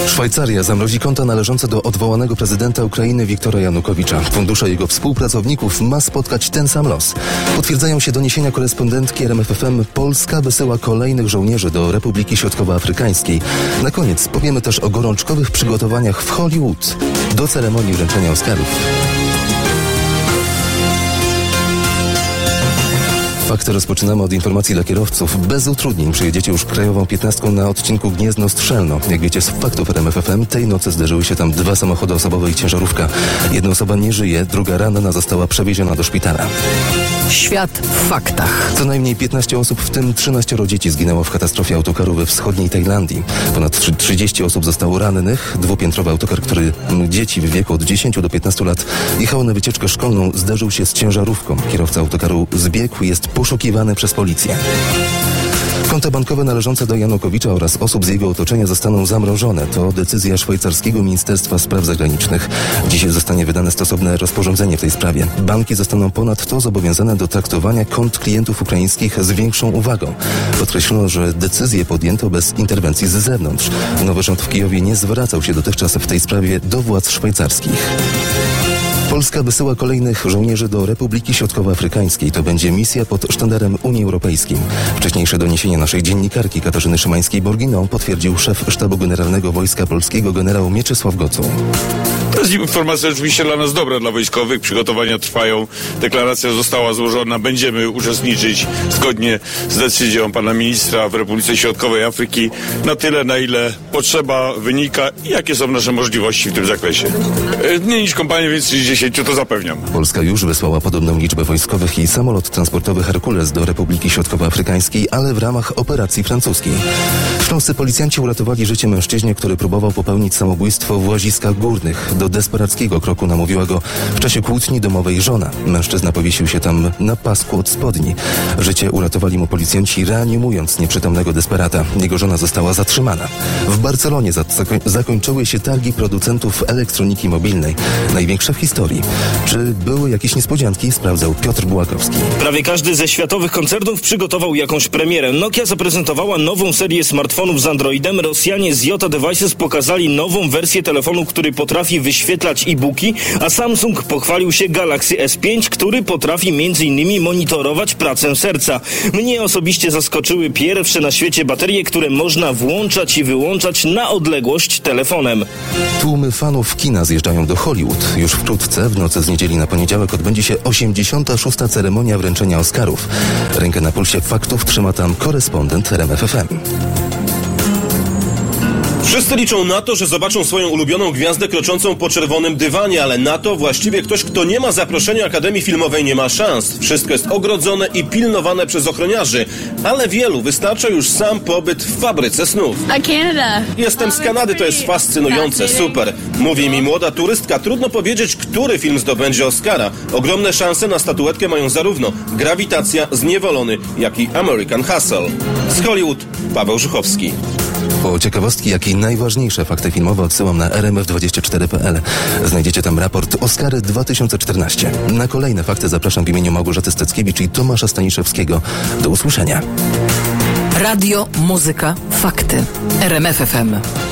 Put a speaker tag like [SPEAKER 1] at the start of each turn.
[SPEAKER 1] Szwajcaria zamrozi konta należące do odwołanego prezydenta Ukrainy Wiktora Janukowicza. Fundusze jego współpracowników ma spotkać ten sam los. Potwierdzają się doniesienia korespondentki RMF FM. Polska wysyła kolejnych żołnierzy do Republiki Środkowoafrykańskiej. Na koniec powiemy też o gorączkowych przygotowaniach w Hollywood do ceremonii wręczenia Oscarów. Fakty rozpoczynamy od informacji dla kierowców. Bez utrudnień przejedziecie już krajową 15 na odcinku Gniezno-Strzelno. Jak wiecie z faktów RMF FM, tej nocy zderzyły się tam 2 samochody osobowe i ciężarówka. Jedna osoba nie żyje, druga ranna została przewieziona do szpitala.
[SPEAKER 2] Świat w faktach.
[SPEAKER 1] Co najmniej 15 osób, w tym 13 dzieci zginęło w katastrofie autokaru we wschodniej Tajlandii. Ponad 30 osób zostało rannych. Dwupiętrowy autokar, który dzieci w wieku od 10 do 15 lat jechało na wycieczkę szkolną, zderzył się z ciężarówką. Kierowca autokaru zbiegł i jest poszukiwany przez policję. Konta bankowe należące do Janukowicza oraz osób z jego otoczenia zostaną zamrożone. To decyzja szwajcarskiego Ministerstwa Spraw Zagranicznych. Dzisiaj zostanie wydane stosowne rozporządzenie w tej sprawie. Banki zostaną ponadto zobowiązane do traktowania kont klientów ukraińskich z większą uwagą. Podkreślono, że decyzje podjęto bez interwencji z zewnątrz. Nowy rząd w Kijowie nie zwracał się dotychczas w tej sprawie do władz szwajcarskich. Polska wysyła kolejnych żołnierzy do Republiki Środkowoafrykańskiej. To będzie misja pod sztandarem Unii Europejskiej. Wcześniejsze doniesienie naszej dziennikarki Katarzyny Szymańskiej-Borginą potwierdził szef Sztabu Generalnego Wojska Polskiego generał Mieczysław Gocuł.
[SPEAKER 3] To jest informacja oczywiście dla nas dobra, dla wojskowych. Przygotowania trwają. Deklaracja została złożona. Będziemy uczestniczyć zgodnie z decyzją pana ministra w Republice Środkowej Afryki na tyle, na ile potrzeba wynika i jakie są nasze możliwości w tym zakresie. Nie niż kompanii więcej niż 10, to zapewniam.
[SPEAKER 1] Polska już wysłała podobną liczbę wojskowych i samolot transportowy Herkules do Republiki Środkowoafrykańskiej, ale w ramach operacji francuskiej. Śląscy policjanci uratowali życie mężczyźnie, który próbował popełnić samobójstwo w Łaziskach Górnych. Do desperackiego kroku namówiła go w czasie kłótni domowej żona. Mężczyzna powiesił się tam na pasku od spodni. Życie uratowali mu policjanci, reanimując nieprzytomnego desperata. Jego żona została zatrzymana. W Barcelonie zakończyły się targi producentów elektroniki mobilnej. Największe w historii. Czy były jakieś niespodzianki? Sprawdzał Piotr Bułakowski.
[SPEAKER 4] Prawie każdy ze światowych koncernów przygotował jakąś premierę. Nokia zaprezentowała nową serię smartfonów z Androidem. Rosjanie z Yota Devices pokazali nową wersję telefonu, który potrafi wyświetlać e-booki, a Samsung pochwalił się Galaxy S5, który potrafi m.in. monitorować pracę serca. Mnie osobiście zaskoczyły pierwsze na świecie baterie, które można włączać i wyłączać na odległość telefonem.
[SPEAKER 1] Tłumy fanów kina zjeżdżają do Hollywood. Już wkrótce, w nocy z niedzieli na poniedziałek, odbędzie się 86. ceremonia wręczenia Oscarów. Rękę na pulsie faktów trzyma tam korespondent RMF FM.
[SPEAKER 5] Wszyscy liczą na to, że zobaczą swoją ulubioną gwiazdę kroczącą po czerwonym dywanie, ale na to właściwie ktoś, kto nie ma zaproszenia Akademii Filmowej, nie ma szans. Wszystko jest ogrodzone i pilnowane przez ochroniarzy, ale wielu wystarcza już sam pobyt w fabryce snów. Jestem z Kanady, to jest fascynujące, super. Mówi mi młoda turystka, trudno powiedzieć, który film zdobędzie Oscara. Ogromne szanse na statuetkę mają zarówno Grawitacja, Zniewolony, jak i American Hustle. Z Hollywood, Paweł Żuchowski.
[SPEAKER 1] Po ciekawostki, jak i najważniejsze fakty filmowe odsyłam na rmf24.pl. Znajdziecie tam raport Oscary 2014. Na kolejne fakty zapraszam w imieniu Małgorzaty Steckiewicz i Tomasza Staniszewskiego. Do usłyszenia.
[SPEAKER 2] Radio, muzyka, fakty. RMF FM.